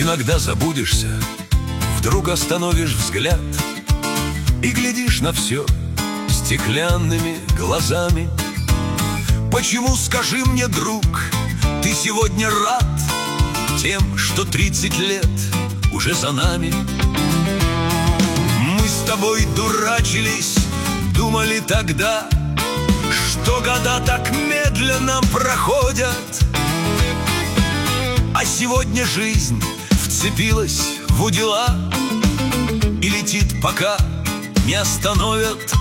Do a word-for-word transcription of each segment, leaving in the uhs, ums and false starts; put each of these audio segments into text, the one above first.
Иногда забудешься, вдруг остановишь взгляд и глядишь на все стеклянными глазами. Почему, скажи мне, друг, ты сегодня рад тем, что тридцать лет уже за нами? Мы с тобой дурачились, думали тогда, что года так медленно проходят. А сегодня жизнь вцепилась в удила и летит, пока не остановят.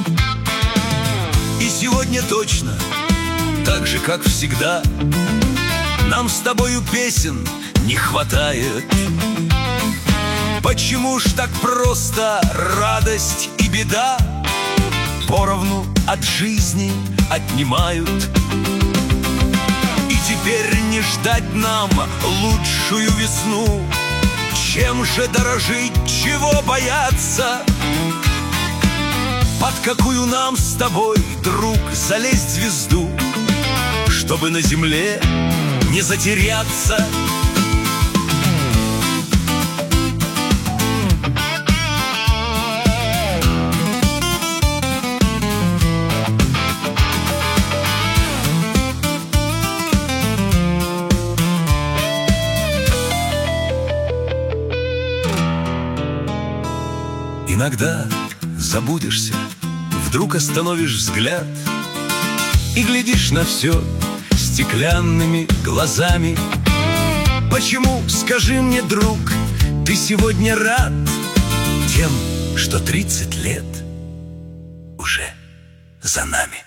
И сегодня точно, так же, как всегда, нам с тобою песен не хватает. Почему ж так просто радость и беда поровну от жизни отнимают? И теперь не ждать нам лучшую весну. Чем же дорожить, чего бояться? Под какую нам с тобой, друг, залезть звезду, чтобы на земле не затеряться? Иногда забудешься, вдруг остановишь взгляд и глядишь на все стеклянными глазами. Почему, скажи мне, друг, ты сегодня рад тем, что тридцать лет уже за нами?